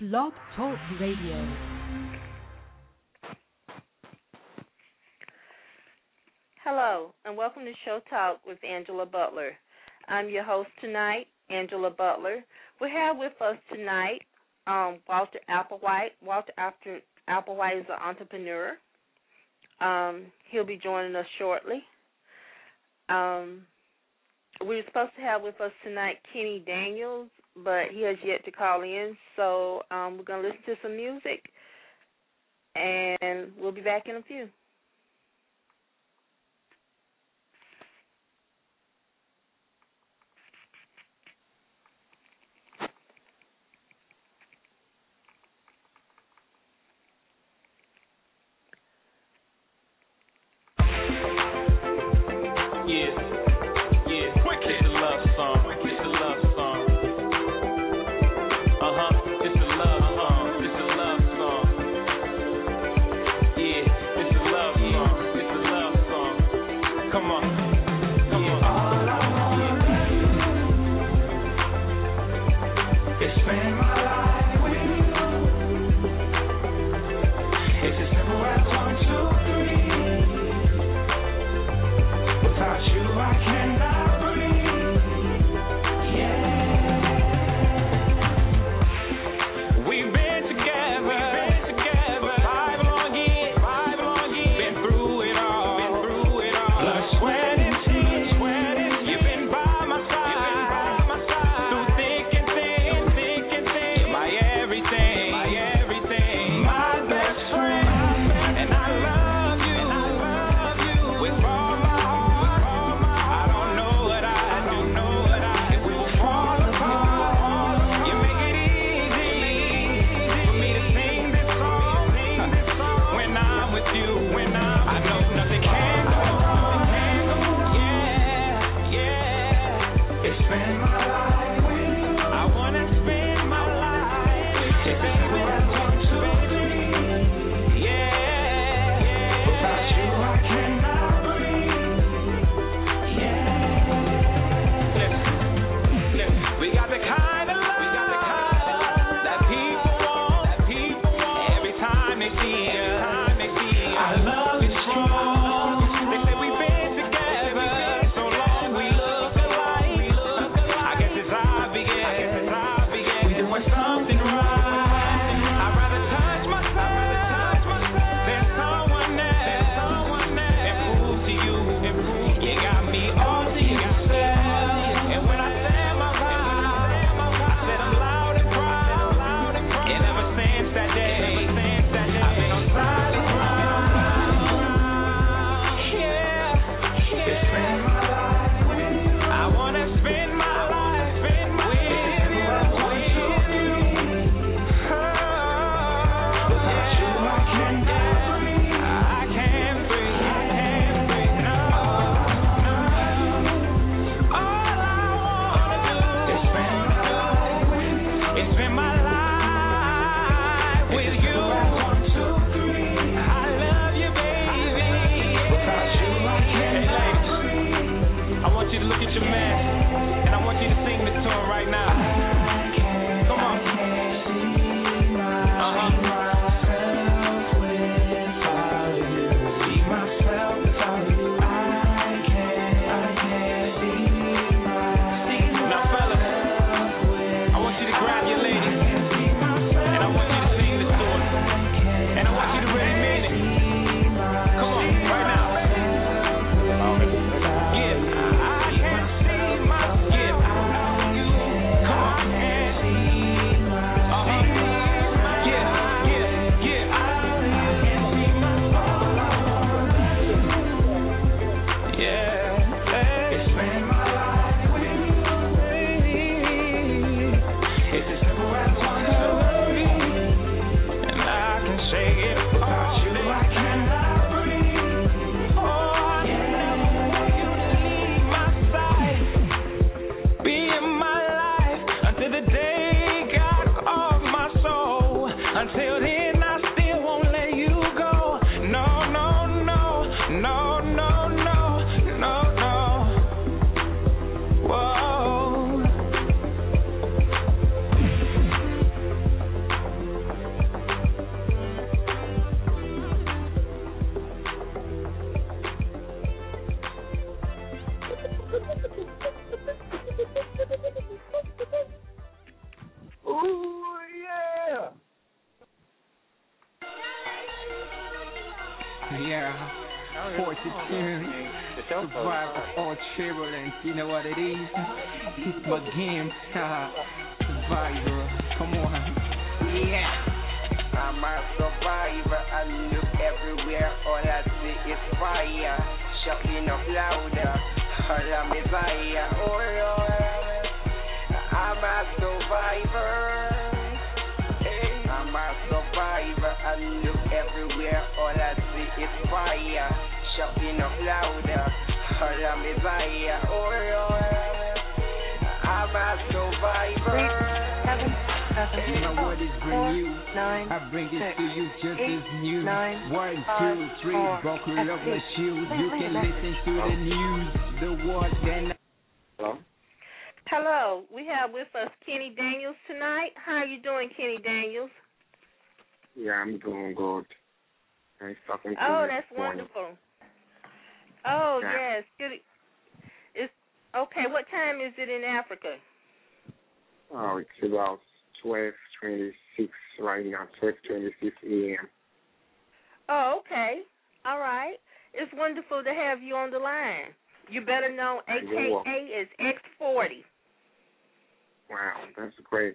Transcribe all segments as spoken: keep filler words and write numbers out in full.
Blog Talk Radio. Hello, and welcome to Show Talk with Angela Butler. I'm your host tonight, Angela Butler. We have with us tonight um, Walter Applewhite. Walter After, Applewhite is an entrepreneur. Um, he'll be joining us shortly. Um, we were supposed to have with us tonight Kenny Daniels, but he has yet to call in, so um, we're going to listen to some music, and we'll be back in a few. You've been by my side through thick and thin, thick and thin. Ooh, yeah. Yeah. Fortitude, survival, all turbulence, you know what it is? It's my game, survivor, come on. Yeah. I'm a survivor, I look everywhere, all I see is fire. Shouting up louder, all I'm is fire. Oh Lord, I'm a survivor. Hey, I'm a survivor, I look everywhere, all I see is fire. Shouting up louder, all I'm is fire. Oh Lord, I'm a survivor. You know what is brand new? Nine, I bring it six, to you just eight, as new. nine, One, five, two, three, four, buckle up my eight. shoes. Leave- You leave can a listen to the news, the what, then. Hello? Hello, we have with us Kenny Daniels tonight. How are you doing, Kenny Daniels? Yeah, I'm doing good. Nice talking to Oh, you. that's this morning. wonderful. Oh, Yeah. yes. Good. It's okay. What time is it in Africa? Oh, it's about twelve twenty-six right now, twelve twenty-six a.m. Oh, okay. All right. It's wonderful to have you on the line. You better know A You're K welcome. A is X forty. Wow, that's great.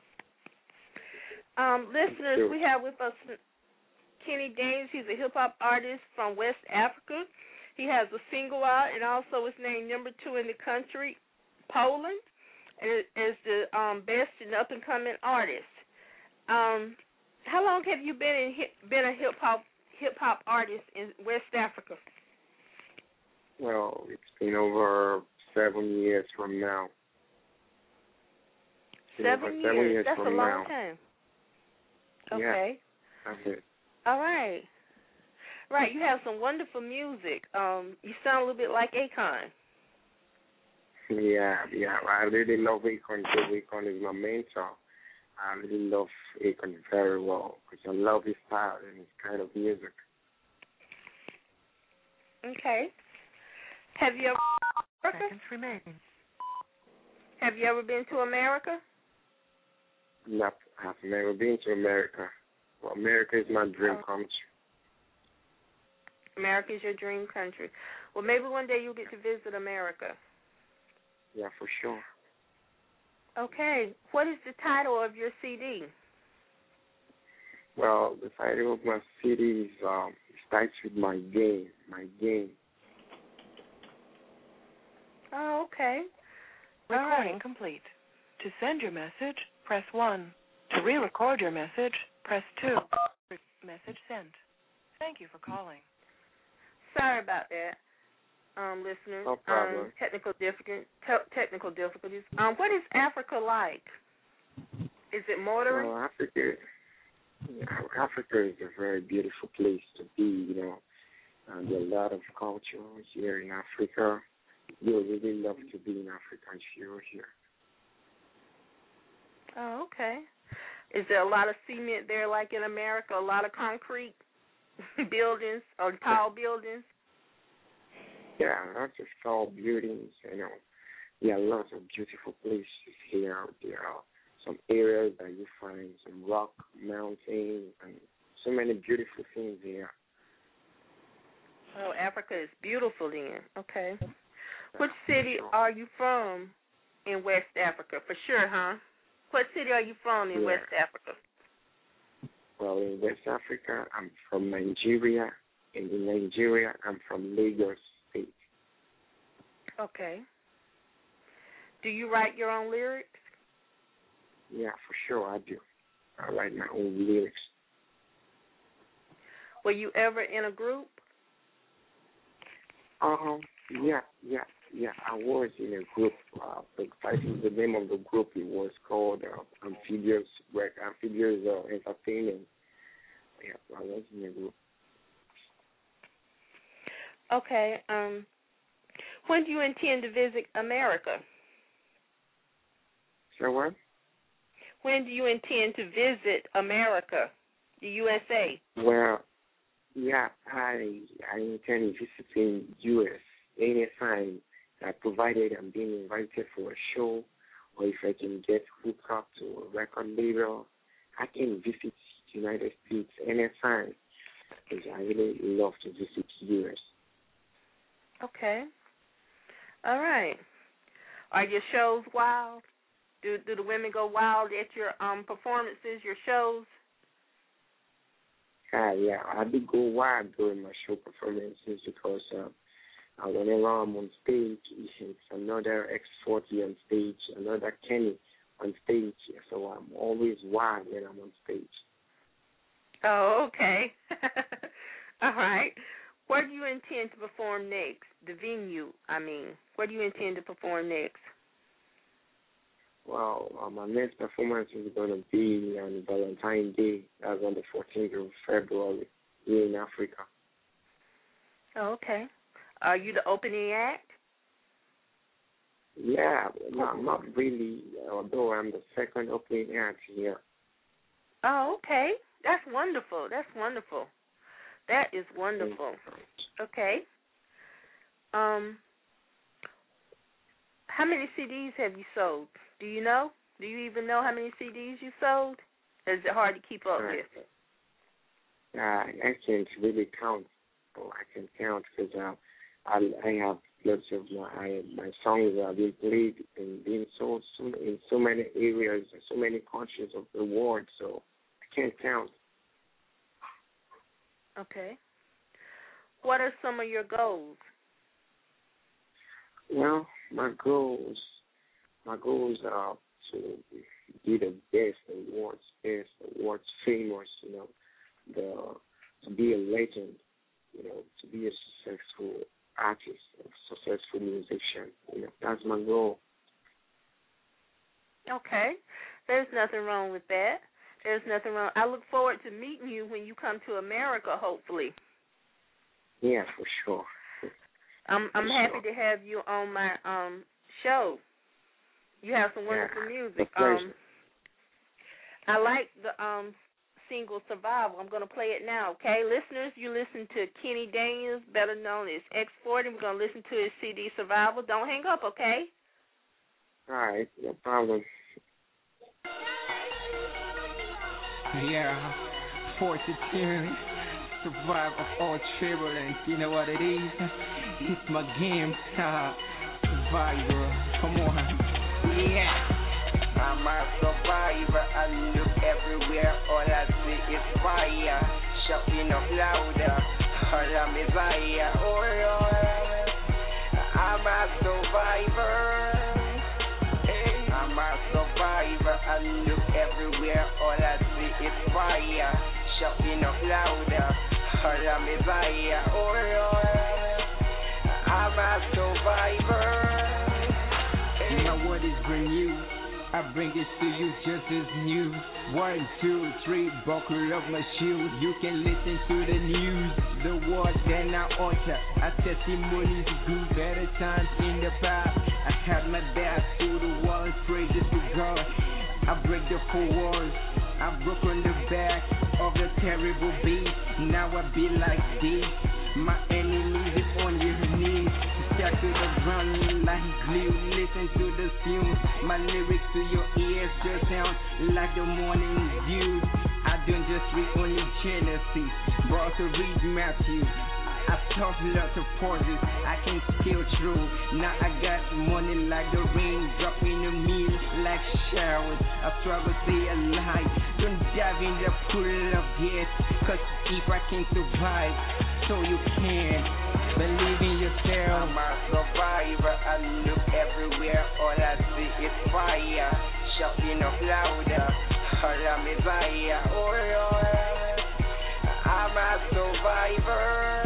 Um, listeners, Sure. we have with us Kenny Daniels. He's a hip-hop artist from West Africa. He has a single out and also is named number two in the country, Poland, and is the um, best and up-and-coming artist. Um, how long have you been in hip, been a hip-hop hip-hop artist in West Africa? Well, it's been over seven years from now. It's been Seven over years. Seven years That's from a long now. time. Yeah. Okay. That's it. All right. Right. You have some wonderful music. Um, you sound a little bit like Akon. Yeah, yeah. I really love Akon. Akon is my mentor. I really love Akon very well because I love his style and his kind of music. Okay. Have you ever Seconds remaining. Have you ever been to America? Not, I've never been to America. Well, America is my dream Oh. come America is your dream country. Well, maybe one day you'll get to visit America. true. Yeah, for sure. Okay. What is the title of your C D? Well, the title of my C D is um, starts with my game, my game. Oh, okay. All Recording right. complete. To send your message, press one. To re-record your message, press two. Message sent. Thank you for calling. Sorry about that, um, listeners. No problem. Um, technical difficult, te- technical difficulties. Um, what is Africa like? Is it motoring? Well, Africa, yeah, Africa is a very beautiful place to be. You know, uh, there are a lot of culture here in Africa. You would really love to be in Africa if you were here. Oh, okay. Is there a lot of cement there like in America, a lot of concrete buildings or tall buildings? Yeah, lots of tall buildings, you know. There are lots of beautiful places here. There are some areas that you find some rock, mountains, and so many beautiful things here. Oh, Africa is beautiful then. Okay. Which city are you from in West Africa? For sure, huh? What city are you from in Yeah. West Africa? Well, in West Africa, I'm from Nigeria. And in Nigeria, I'm from Lagos State. Okay. Do you write your own lyrics? Yeah, for sure I do. I write my own lyrics. Were you ever in a group? Um, yeah, yeah, yeah. I was in a group. Uh, the title, the name of the group, it was called uh, Amphibious Work, Amphibious uh, Entertainment. Yeah, I was in a group. Okay. Um, when do you intend to visit America? So what? When do you intend to visit America, the U S A? Well, yeah, I I intend visiting U S anytime, uh, provided I'm being invited for a show or if I can get hooked up to a record label, I can visit United States anytime because I really love to visit U S. Okay. All right. Are your shows wild? Do do the women go wild at your um performances, your shows? Uh, yeah, I do go wild during my show performances because uh, uh, whenever I'm on stage, it's another X forty on stage, another Kenny on stage, so I'm always wild when I'm on stage. Oh, okay. All right. Where do you intend to perform next? The venue, I mean. Where do you intend to perform next? Well, uh, my next performance is going to be on Valentine's Day. That's on the fourteenth of February here in Africa. Oh, okay. Are you the opening act? Yeah, no, not really, although I'm the second opening act here. Oh, okay. That's wonderful. That's wonderful. That is wonderful. Okay. Um, how many C Ds have you sold? Do you know? Do you even know how many C Ds you sold? Or is it hard to keep up uh, with? Uh, I can't really count. Oh, I can count because uh, I, I have lots of my I, my songs are being played and being sold so, in so many areas, so many countries of the world. So I can't count. Okay. What are some of your goals? Well, my goals, my goals are to be the best awards, best awards, famous. You know, the to be a legend. You know, to be a successful artist, a successful musician. You know, that's my goal. Okay. There's nothing wrong with that. There's nothing wrong. I look forward to meeting you when you come to America, hopefully. Yeah, for sure. I'm I'm for happy sure. to have you on my um show. You have some wonderful yeah, music. Um, I like the um single Survival. I'm going to play it now, okay? Listeners, you listen to Kenny Daniels, better known as X forty. We're going to listen to his C D Survival. Don't hang up, okay? All right, no problem. Yeah, forty-two, survive of all turbulence, you know what it is? It's my game, uh, survivor, come on, yeah. I'm a survivor, I look everywhere, all I see is fire, shouting up louder, all I'm is fire, oh Lord, I'm a survivor. I'm a survivor, I look everywhere, all I see is fire, shouting up louder, all I'm is fire, oh Lord, I'm a survivor. Now what is brand new? I bring it to you just as news. One, two, three, buckle up my shoes. You can listen to the news. The word then I utter. I testimonies good, better times in the past. I had my back to the walls, praises to God. I break the four walls. I broke on the back of the terrible beast. Now I be like this. My enemies is on your knees. Stack to the ground like glue. Listen to the fumes. My lyrics to your ears just sound like the morning dew. I don't just read only Genesis, but also read Matthew. I talk lots of pauses, I can scale through. Now I got money like the rain, dropping the meal like showers. I struggle to stay alive, don't dive in the pool of death. Cause if I can survive, so you can believe in yourself. I'm a survivor, I look everywhere, all I see is fire, shouting up louder, all I'm is fire, oh Lord, I'm a survivor.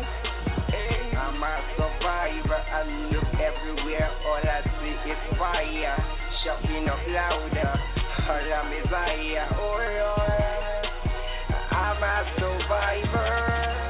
I'm a survivor, I look everywhere, all I see is fire, shouting up louder, all I'm is fire, oh Lord, I'm a survivor.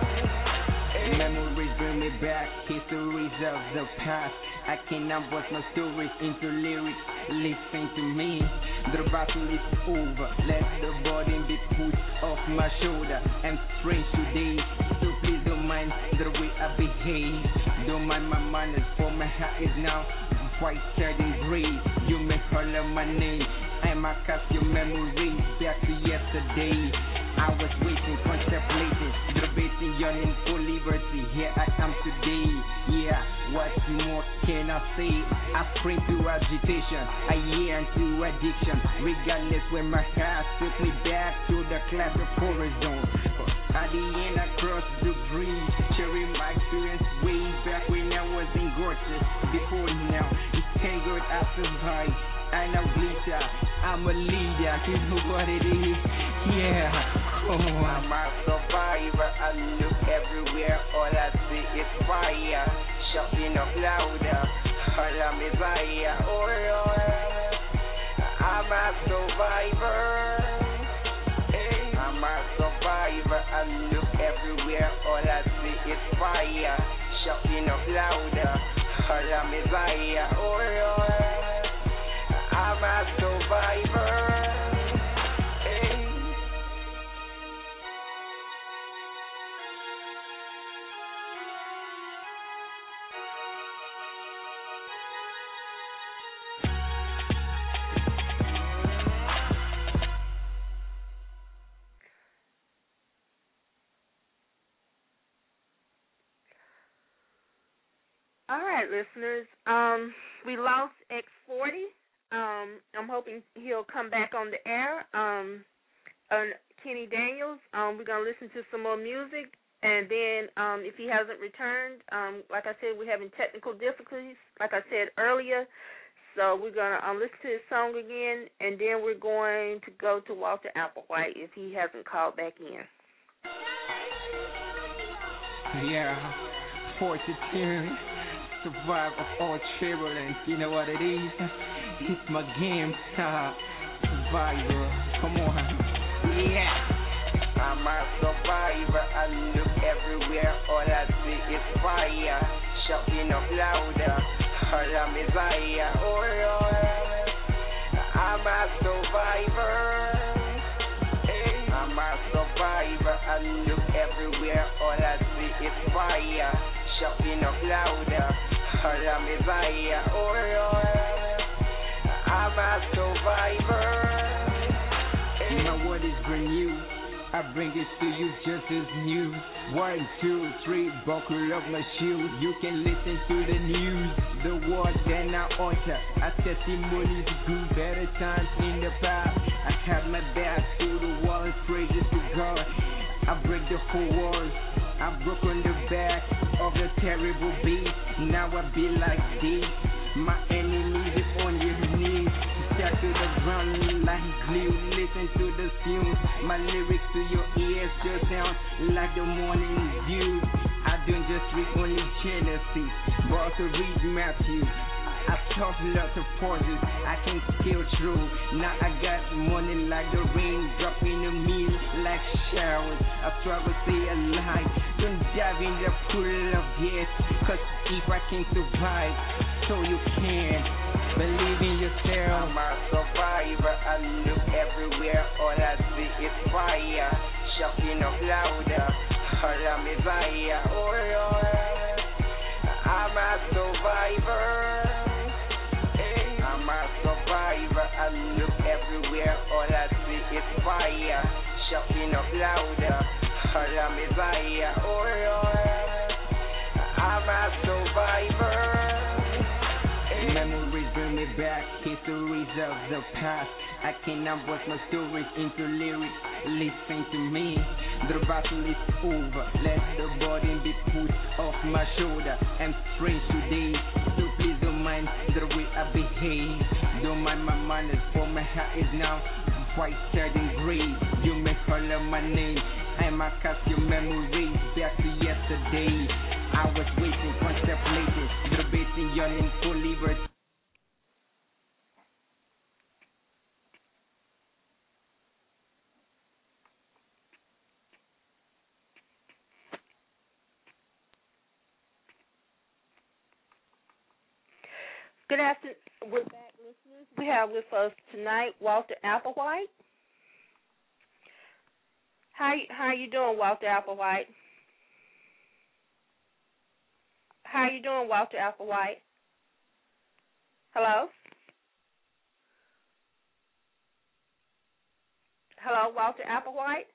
Memories bring me back, histories of the past. I cannot put my stories into lyrics, listen to me. The battle is over, let the burden be put off my shoulder. I'm strange today, so please don't mind the way I behave. Don't mind my manners, for my heart is now white shirt and gray. You may holler my name. I might cast your memories back to yesterday. I was waiting, contemplating, debating, yearning for liberty. Here I am today. Yeah, what more can I say? I spring to agitation, I yearn to addiction. Regardless where my heart took me back to the class of horizon. At the end I crossed the bridge, sharing my experience way back when I was in Gorgeous. Before now, it's can't go I survive. I know Lisa, I'm a leader, you know what it is, yeah, oh. I'm a survivor, I look everywhere, all I see is fire, shouting up louder, all I'm is fire, oh Lord, I'm a survivor, hey. I'm a survivor, I look everywhere, all I see is fire, shouting up louder, all I'm is fire, oh Lord. I'm a survivor. Hey. All right, listeners. Um, we lost X forty. Um, I'm hoping he'll come back on the air. Um, uh, Kenny Daniels. Um, we're gonna listen to some more music, and then um, if he hasn't returned, um, like I said, we're having technical difficulties. Like I said earlier, so we're gonna um, listen to his song again, and then we're going to go to Walter Applewhite if he hasn't called back in. Yeah, fortitude, survive of all turbulence. You know what it is? It's my game, uh, survivor. Come on, yeah. I'm a survivor. I look everywhere. All I see is fire, shouting up louder. All I'm is fire. Oh Lord, I'm a survivor. Hey. I'm a survivor. I look everywhere. All I see is fire, shouting up louder. All I'm is fire. Oh Lord. I'm a survivor. You know what is brand new? I bring it to you just as new. One, two, three, buckle up my shoes. You can listen to the news. The word then I utter. I testimonies good, better times in the past. I have my back to the walls, praises to God. I break the whole walls. I broke on the back of the terrible beast. Now I be like this. My enemies is on your knees. Stuck to the ground like glue. Listen to the fumes. My lyrics to your ears just sound like the morning dew. I don't just read only Genesis, but also read Matthew. I talk lots of pauses, I can scale through. Now I got money like the rain dropping on me like showers. I struggle to stay alive. Don't dive in the pool of death, cause if I can survive, so you can. Believe in yourself. I'm a survivor. I look everywhere. All I see is fire, shouting up louder. All I'm is fire. Oh Lord, I'm a survivor. I'm a survivor. I look everywhere. All I see is fire, shouting up louder. All I'm is fire. Oh Lord, I'm a survivor. Memories bring me back, histories of the past. I cannot put my stories into lyrics. Listen to me, the battle is over. Let the burden be put off my shoulder. I'm strange today, so please don't mind the way I behave. Don't mind my manners, for my heart is now white, shirt and gray. You may holler my name, I might cast your memories back to yesterday. I was waiting, contemplating, debating, yearning for liberty. Good afternoon. We're back, listeners. We have with us tonight Walter Applewhite. How how you doing, Walter Applewhite? How you doing, Walter Applewhite? Hello? Hello, Walter Applewhite?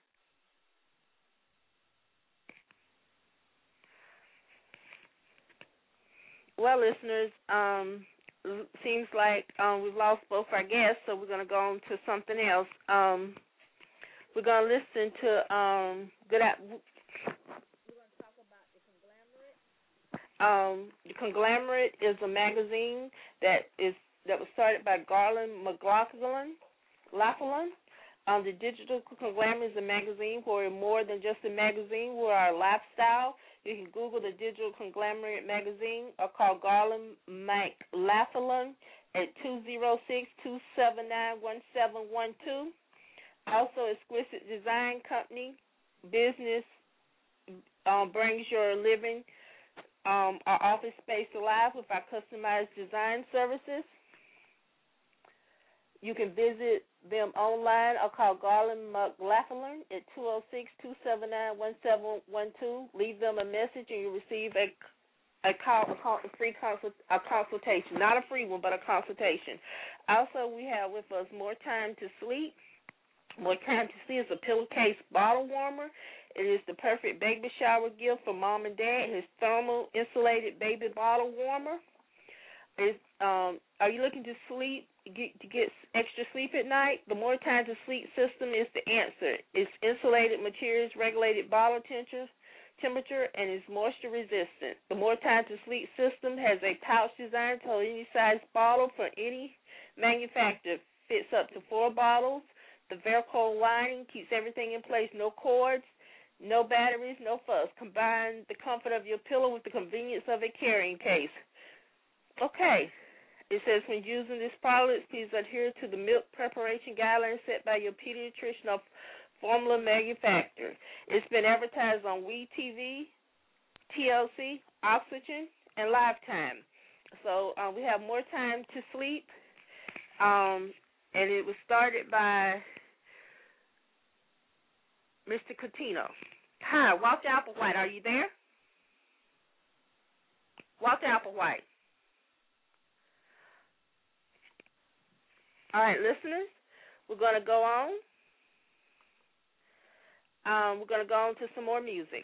Well, listeners, um, seems like um, we've lost both our guests, so we're going to go on to something else. Um, we're going to listen to um, good. At, Um, the Conglomerate is a magazine that is that was started by Garland McLaughlin. Laughlin. Um, the Digital Conglomerate is a magazine where we're more than just a magazine. We're our lifestyle. You can Google the Digital Conglomerate magazine or call Garland McLaughlin at two zero six, two seven nine, one seven one two. Also, Exquisite Design Company business um, brings your living Um, our office space alive with our customized design services. You can visit them online or call Garland McLaughlin at two oh six, two seven nine, one seven one two. Leave them a message and you'll receive a a, call, a free consult, a consultation. Not a free one, but a consultation. Also, we have with us More Time to Sleep. More Time to Sleep is a pillowcase bottle warmer. It is the perfect baby shower gift for mom and dad. His thermal insulated baby bottle warmer. Is um, are you looking to sleep get, to get extra sleep at night? The More Time to Sleep system is the answer. It's insulated materials, regulated bottle temperature, temperature, and is moisture resistant. The More Time to Sleep system has a pouch design to hold any size bottle for any manufacturer. Fits up to four bottles. The Velcro lining keeps everything in place. No cords. No batteries, no fuss. Combine the comfort of your pillow with the convenience of a carrying case. Okay. It says when using this product, please adhere to the milk preparation guidelines set by your pediatrician or formula manufacturer. It's been advertised on W E T V, T L C, Oxygen, and Lifetime. So uh, we have More Time to Sleep, um, and it was started by Mister Coutinho. Hi, Walter Applewhite, are you there? Walter Applewhite. All right, listeners, we're going to go on. Um, we're going to go on to some more music.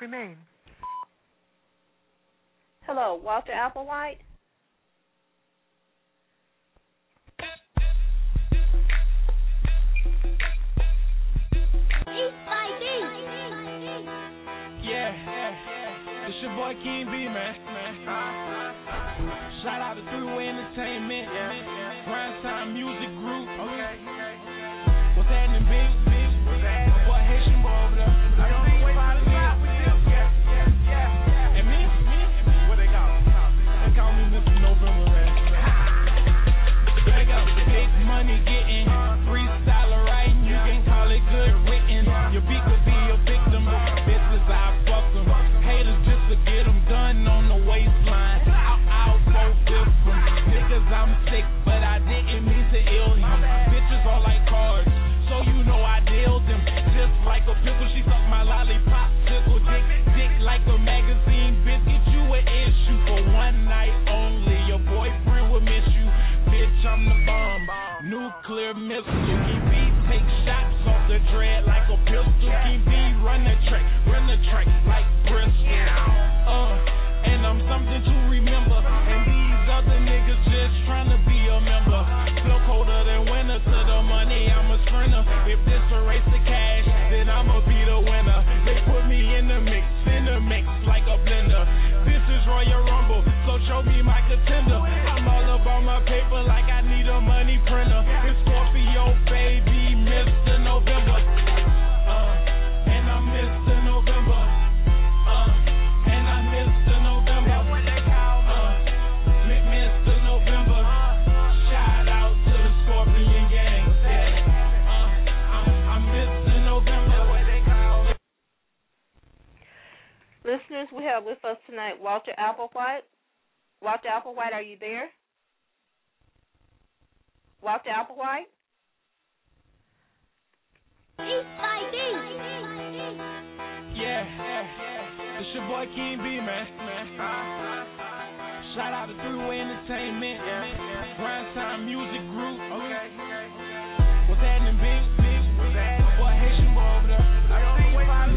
remain. Hello, Walter Applewhite. Yeah, it's your boy King B, man. Shout out to Three-Way Entertainment, Grind Time Music Group. Okay. What's happening, big? My boy Haitian boy over there. I don't know what about it. And me, what they call me? They call me Mister November, man. They got big money getting freestyler writing. You can call it good written. Your beat could be a victim. Bitches, I fuck them. Haters just to get them done on the waistline. I'll, I'll go different. Niggas, I'm sick, but I didn't mean to ill him. Bitches are like cards, so you know I dealt them. Just like a pickle, she sucked my lollipop. Tickle dick, dick like a magazine. Bitch, get you an issue for one night only. Your boyfriend will miss you. Bitch, I'm the bomb. Nuclear missile. King B take shots off the dread like a pistol. King B run the track, run the track like Bristol. Uh, and I'm something to remember. And these other niggas just trying to be a member. Feel colder than winter to the money, I'm a sprinter. If this a race to cash, then I'ma be the winner. They put me in the mix, in the mix like a blender. This is Royal Rumble, so show me my contender. I'm all about my paper like I need a money printer. It's Scorpio, baby, Mister November. Uh, and I'm Mister November. Uh, and I'm Mister November. Uh, Mister November. Shout out to the Scorpion gang. Yeah. Uh, I'm, I'm Mister November. Listeners, we have with us tonight Walter Applewhite. Walter Applewhite, are you there? Walter Applewhite? Yeah, it's your boy King B, man. Shout out to Three-Way Entertainment, Grind Time Music Group. Okay. What's happening, big? My boy Haitian boy over there. I don't know what about it.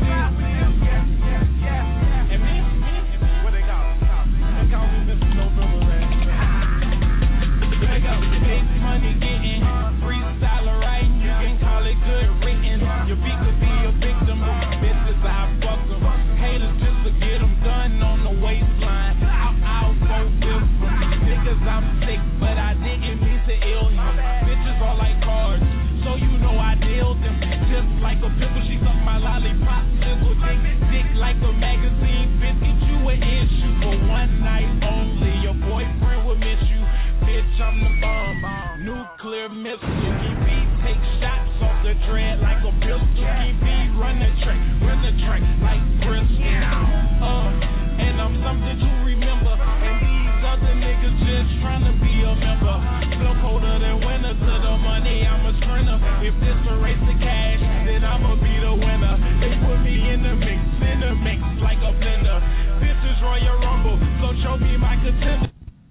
And me, what they call me? They call me Mister November, man. They got big money getting freestyler writing. You can call it good written. Your beat could be a victim. Bitches, I fuck them. Haters just to get them done on the waistline. I'll, I'll go different. Niggas, I'm sick, but I didn't mean to ill him. Bitches are like cards, so you know I dealt them. Just like a pickle, she sucked my lollipop. Tickle dick, dick like a magazine. Bitch, get you an issue for one night only. Your boyfriend will miss you. Bitch, I'm the bomb. Nuclear missile. King B take shots off the dread like a pistol. King B run the track, run the track like Bristol. Uh, and I'm something to remember. And these other niggas just trying to be a member. Feel colder than winter to the money, I'm a sprinter. If this a race to cash, then I'ma be the winner. They put me in the mix, in the mix like a blender. This is Royal Rumble, so show me my contender.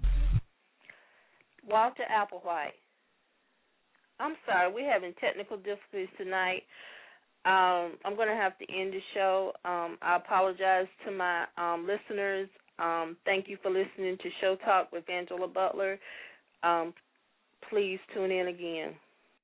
Walter Applewhite. I'm sorry, we're having technical difficulties tonight. Um, I'm going to have to end the show. Um, I apologize to my um, listeners. Um, thank you for listening to Show Talk with Angela Butler. Um, please tune in again.